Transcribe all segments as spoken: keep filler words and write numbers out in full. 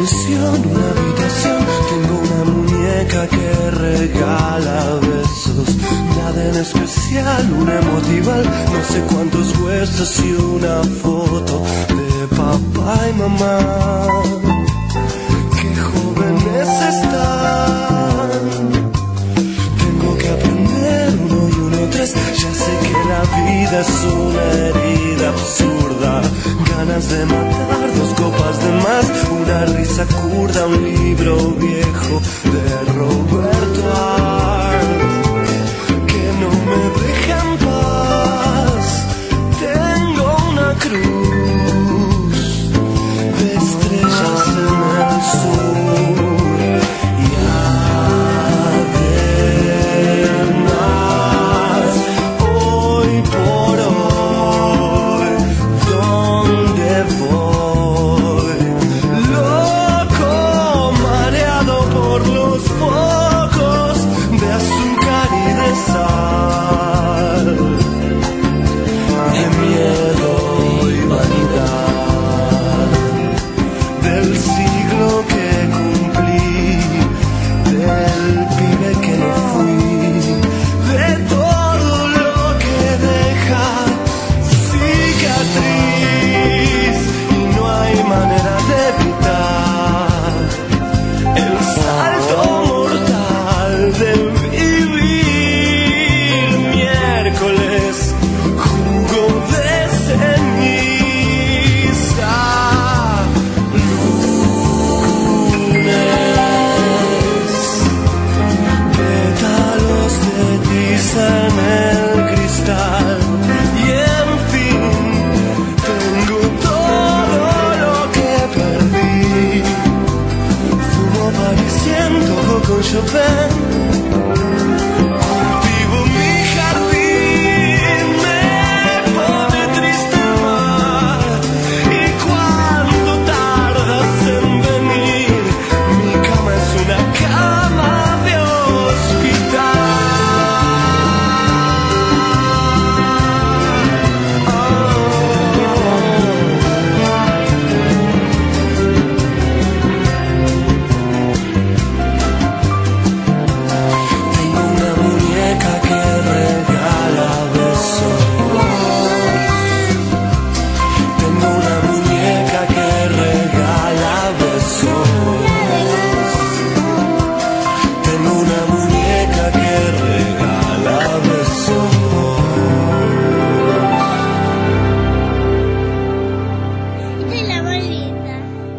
canción, una habitación. Tengo una muñeca que regala besos. Nada en especial, una emotival. No sé cuántos huesos y una foto de papá y mamá. Qué jóvenes están. Tengo que aprender uno y uno tres. Ya sé que la vida es una herida absurda. Ganas de matar, dos copas de más, una risa curda, un libro viejo de Roberto Art que no me deja en paz. Tengo una cruz de estrellas en el sur y además hoy por hoy ¿dónde voy? Loco, mareado por los focos de azúcar y de sal, de miedo y vanidad, del siglo que cumplí, del pibe que no fui, de todo lo que deja cicatriz y no hay manera de evitar el salto mortal del vivir. Miércoles, jugo de ceniza, lunes, pétalos de tiza en el cristal. Y en fin, tengo todo lo que perdí. Fumo pareciendo con Chopin. Cultivo mi jardín, me pone triste el mar. Y cuando tardas en venir, mi cama es una cama de hospital. Tengo una muñeca que regala besos. Tengo una muñeca que regala besos. Tengo una muñeca que regala besos. De la bolita.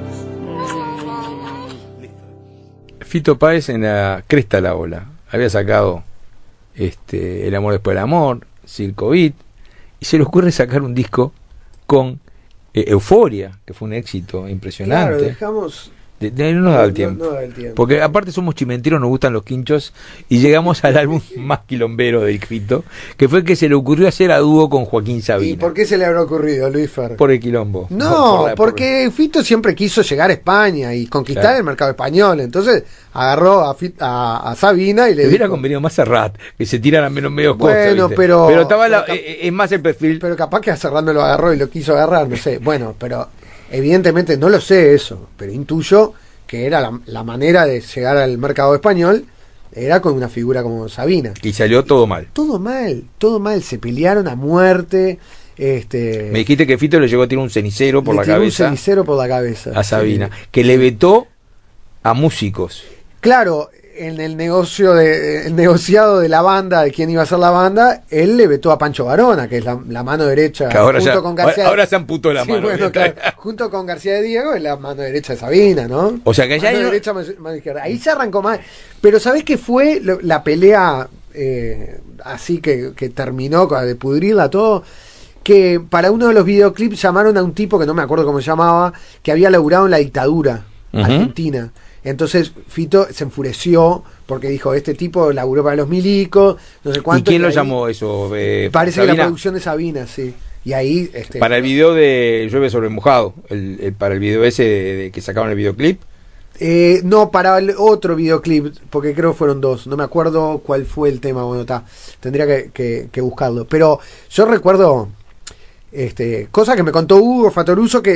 Fito Páez en la cresta de la ola. Había sacado este El amor después del amor, Circo Beat, y se le ocurre sacar un disco con eh, Euforia, que fue un éxito impresionante. Claro, dejamos. De- de- no nos da el no- tiempo. no da el tiempo. Porque aparte somos chimenteros, nos gustan los quinchos, y llegamos al álbum más quilombero del Fito, que fue el que se le ocurrió hacer a dúo con Joaquín ¿Y Sabina. por qué se le habrá ocurrido, Luis Fer? Por el quilombo. No, Por la- porque Fito siempre quiso llegar a España y conquistar Claro. el mercado español. Entonces agarró a, Fit- a, a Sabina y le Le hubiera dijo, convenido más a Rat, que se tiran a menos medio cosas. Bueno, ¿viste? pero- Pero estaba la- pero- eh, es más el perfil. pero capaz que a Serrano lo agarró y lo quiso agarrar, no sé. Bueno, pero evidentemente no lo sé eso, pero intuyo que era la, la manera de llegar al mercado español, era con una figura como Sabina. Y salió todo mal. Todo mal, todo mal, se pelearon a muerte. Este, Me dijiste que Fito le llegó a tirar un cenicero por le la tiró cabeza un cenicero por la cabeza. a Sabina, Sí. que le vetó a músicos. Claro, en el negocio de, el negociado de la banda, de quién iba a ser la banda, él le vetó a Pancho Varona, que es la, la mano derecha, Que ahora junto ya- con García. ahora se amputó la Sí, mano, bueno, ¿viste? claro, junto con García de Diego, es la mano derecha de Sabina, ¿no? O sea que ya mano hay- derecha, mano mano izquierda. Ahí se arrancó mal. Pero ¿sabés qué fue lo- la pelea eh, así que, que terminó con- de pudrirla todo? Que para uno de los videoclips llamaron a un tipo que no me acuerdo cómo se llamaba, que había laburado en la dictadura Ujú. argentina. Entonces Fito se enfureció porque dijo, este tipo laburó para los milicos, no sé ¿Y cuánto. quién lo ahí- llamó eso? Eh, Parece que la Sabina? producción de Sabina, sí. Y ahí... Este, Para el video de Llueve sobre mojado, el, el- para el video ese de, de que sacaron el videoclip. Eh, no, para el otro videoclip, porque creo que fueron dos. No me acuerdo cuál fue el tema. Bueno, está. Tendría que, que, que buscarlo. Pero yo recuerdo este, cosas que me contó Hugo Fatoruso que,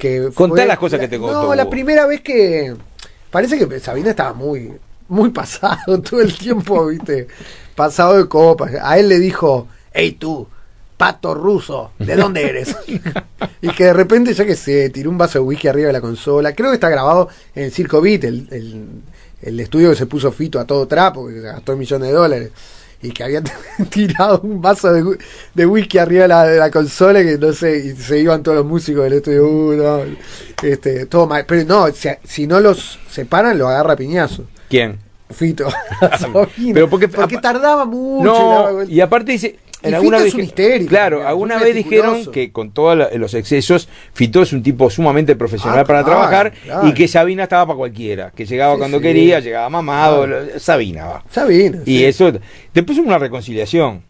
que Contá fue- las cosas que te contó. No, la Hugo. primera vez que... Parece que Sabina estaba muy, muy pasado todo el tiempo, ¿viste? Pasado de copas. A él le dijo, hey tú, pato ruso, ¿de dónde eres? Y que de repente, yo qué sé, tiró un vaso de whisky arriba de la consola. Creo que está grabado en el Circo Beat, el, el, el estudio que se puso Fito a todo trapo, que gastó millones de dólares. Y que había tirado un vaso de, de whisky arriba de la, de la consola, que no sé, y se iban todos los músicos del estudio, uh, no, este, todo mal. Pero no, si, si no los separan, lo agarra a piñazo. ¿Quién? Fito. Pero porque, porque tardaba mucho. No, y aparte dice... Y En Fito alguna es vez un que- histérico, claro, también, alguna muy vez dijeron meticuloso. que con todos la- los excesos, Fito es un tipo sumamente profesional Ah, para claro, trabajar claro. y que Sabina estaba para cualquiera, que llegaba Sí, cuando sí. quería, llegaba mamado, Claro. lo- Sabina va. Sabina. Y sí. eso, después hubo una reconciliación.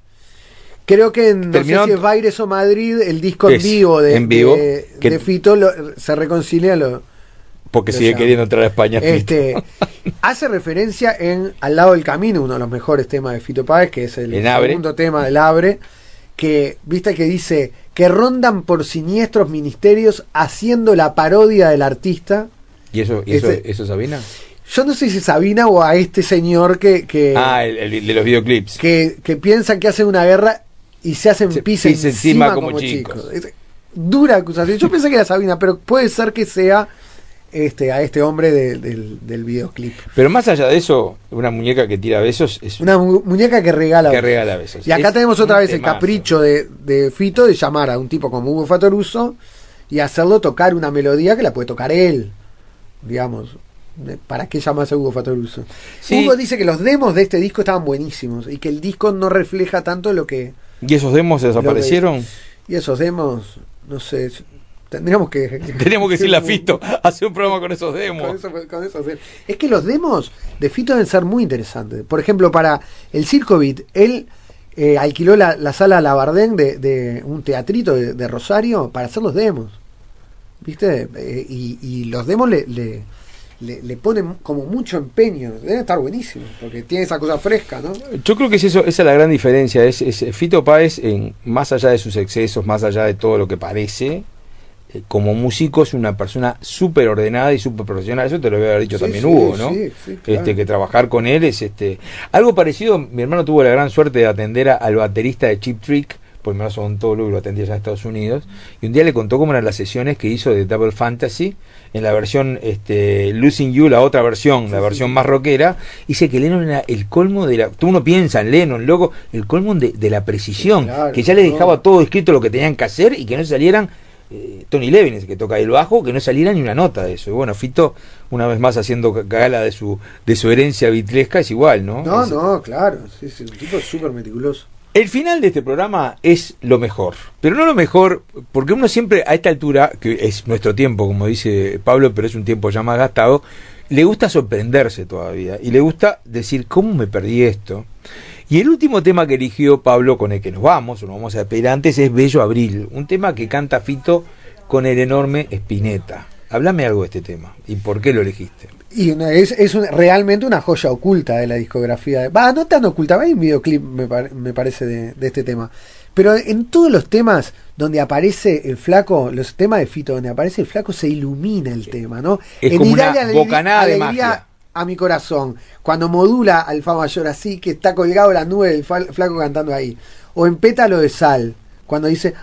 Creo que en, no Terminó- sé si es Baires o Madrid, el disco en Es, vivo de, en vivo, de, que- de Fito lo- se reconcilia lo, Porque Lo sigue llamo. queriendo entrar a España. Fito. este hace referencia en Al lado del camino, uno de los mejores temas de Fito Páez, que es el En Abre. segundo tema del Abre, que viste que dice que rondan por siniestros ministerios haciendo la parodia del artista. ¿Y eso, y eso, Ese- eso Sabina? Yo no sé si es Sabina o a este señor que que, Ah, el, el de los videoclips. que, que piensan que hacen una guerra y se hacen Se pis pis encima, encima como, como chicos. chicos. Es dura acusación. Yo pensé que era Sabina, pero puede ser que sea este a este hombre de- del, del videoclip. Pero más allá de eso, una muñeca que tira besos es Una mu- muñeca que regala. que regala besos. Y acá Es tenemos otra un vez el temazo. capricho de, de Fito de llamar a un tipo como Hugo Fatoruso y hacerlo tocar una melodía que la puede tocar él. Digamos, ¿para qué llamas a Hugo Fatoruso? Sí. Hugo dice que los demos de este disco estaban buenísimos y que el disco no refleja tanto lo que... ¿Y esos demos desaparecieron? Y esos demos, no sé, tendríamos que... Tenemos que decirle a Fito, hacer un programa con esos Con demos. eso- con esos demos. Es que los demos de Fito deben ser muy interesantes. Por ejemplo, para el Circo Beat, él eh, alquiló la, la sala Labardén de, de un teatrito de, de Rosario para hacer los demos. ¿Viste? Eh, y, y los demos le, le, le, le ponen como mucho empeño. Deben estar buenísimos, porque tiene esa cosa fresca, ¿no? Yo creo que es eso, esa es la gran diferencia. Es, es Fito Páez, en, más allá de sus excesos, más allá de todo lo que parece, eh, como músico es una persona súper ordenada y súper profesional. Eso te lo voy a haber dicho Sí, también sí, Hugo, ¿no? sí, sí, claro. Este, que trabajar con él es este algo parecido. Mi hermano tuvo la gran suerte de atender a- al baterista de Cheap Trick, porque mi hermano son todo lo atendía ya en Estados Unidos, y un día le contó cómo eran las sesiones que hizo de Double Fantasy en la versión este, Losing You, la otra versión, la Sí, versión sí. más rockera. Dice que Lennon era el colmo de la... Tú uno piensa en Lennon, loco, el colmo de, de la precisión, Sí, claro, que ya le dejaba no. todo escrito lo que tenían que hacer y que no salieran... eh, Tony Levin es el que toca el bajo, que no saliera ni una nota de eso. Y bueno, Fito, una vez más haciendo gala de su de su herencia bitlesca, es igual, ¿no? No, Es- no, claro. Sí, sí, un tipo súper meticuloso. El final de este programa es lo mejor, pero no lo mejor, porque uno siempre a esta altura, que es nuestro tiempo, como dice Pablo, pero es un tiempo ya más gastado, le gusta sorprenderse todavía y le gusta decir, ¿cómo me perdí esto? Y el último tema que eligió Pablo, con el que nos vamos, o nos vamos a despedir antes, es Bello Abril, un tema que canta Fito con el enorme Spinetta. Háblame algo de este tema y por qué lo elegiste. Y una- es, es un- realmente una joya oculta de la discografía. Va, no tan oculta, hay un videoclip, me, pare- me parece, de, de este tema. Pero en todos los temas donde aparece el flaco, los temas de Fito, donde aparece el flaco, se ilumina el tema, ¿no? Es En como Y una dale alegría- bocanada de alegría magia. a mi corazón. Cuando modula al Fa mayor así, que está colgado la nube del fa- flaco cantando ahí. O en Pétalo de Sal, cuando dice,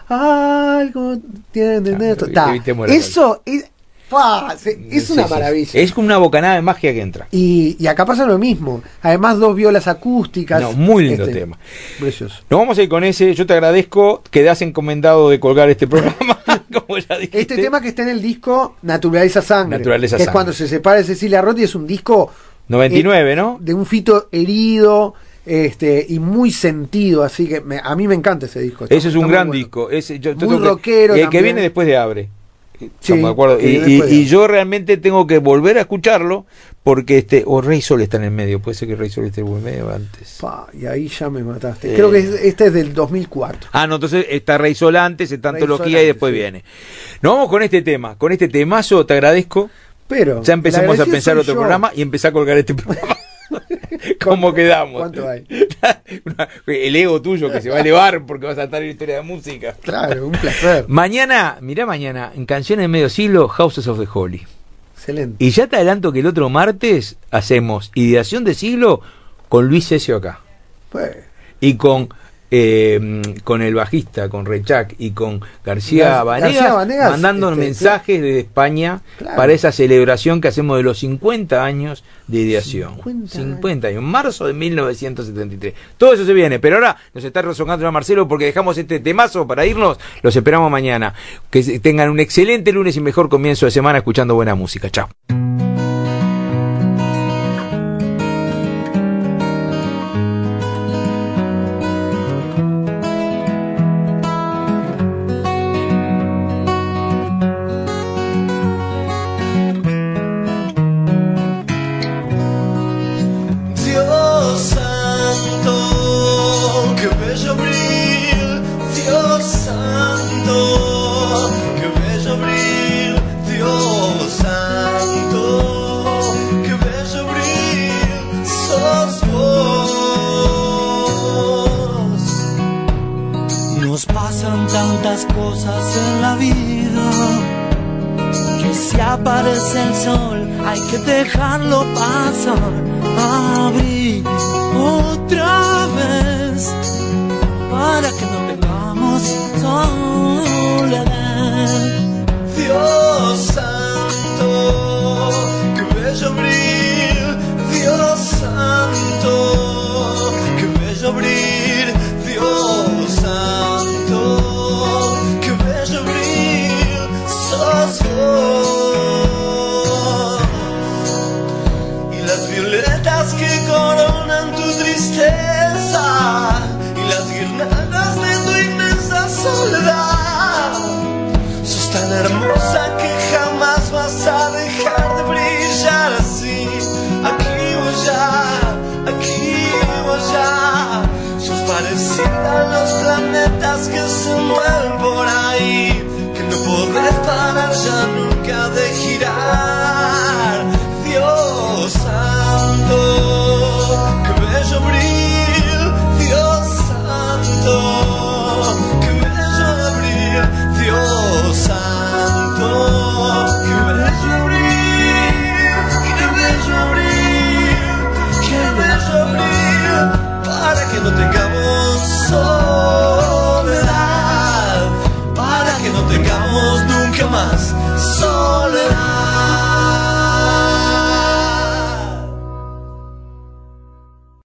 algo tiene Ah, esto. lo Ta. evitemos la Eso es, fa, se- es Sí, una sí, maravilla. Es como una bocanada de magia que entra. Y, y acá pasa lo mismo. Además, dos violas acústicas. No, muy lindo Este, tema. Precioso. Nos vamos a ir con ese. Yo te agradezco. Quedás encomendado de colgar este programa, como ya dijiste. Este tema que está en el disco Naturaleza Sangre. Naturaleza que es Sangre. cuando se separa de Cecilia Roth y es un disco noventa y nueve, ¿no? de un Fito herido este y muy sentido. Así que me- a mí me encanta ese disco. Está- Ese es está un muy gran bueno. disco. Ese, yo, yo Muy tengo que- rockero y el que también. viene después de Abre. Sí, Estamos de acuerdo. que Y, viene y- después de y Abre. yo realmente tengo que volver a escucharlo porque este o Rey Sol está en el medio. Puede ser que Rey Sol esté en el medio antes. Pa, y ahí ya me mataste. Eh. Creo que es- este es del dos mil cuatro. Ah, no, entonces está Rey Sol antes, está Rey Antología Sol y después antes, sí. viene. Nos vamos con este tema. Con este temazo te agradezco. Pero Ya empezamos el a pensar agradecido otro soy yo. programa y empecé a colgar este programa. ¿Cómo quedamos? ¿Cuánto hay? El ego tuyo que se va a elevar porque vas a estar en la historia de música. Claro, un placer. Mañana, mirá mañana, en Canciones de Medio Siglo, Houses of the Holy. Excelente. Y ya te adelanto que el otro martes hacemos Ideación de Siglo con Luis Cesio acá. Pues, Y con eh, con el bajista, con Rechac y con García Gar- Vanegas, García Vanegas, mandándonos este, mensajes desde España Claro. para esa celebración que hacemos de los cincuenta años de Ideación. cincuenta cincuenta años, marzo de mil novecientos setenta y tres. Todo eso se viene, pero ahora nos está rezongando a Marcelo porque dejamos este temazo para irnos. Los esperamos mañana. Que se- tengan un excelente lunes y mejor comienzo de semana escuchando buena música. Chao. Dios santo, qué bello abril, Dios santo, qué bello abril, Dios santo, qué bello abril, sos vos. Nos pasan tantas cosas en la vida, que si aparece el sol hay que dejarlo pasar. Abrir otra vez para que no tengamos soledad. Dios santo, qué bello abril, Dios santo, qué bello abril, Dios santo, qué bello abril, sos vos. Y las violetas que coronan tu tristeza y las guirnaldas de tu inmensa soledad. Sos tan hermosa que jamás vas a dejar de brillar así. Aquí o allá, aquí o allá. Sos parecida a los planetas que se mueven por ahí, que no podés parar ya nunca de girar.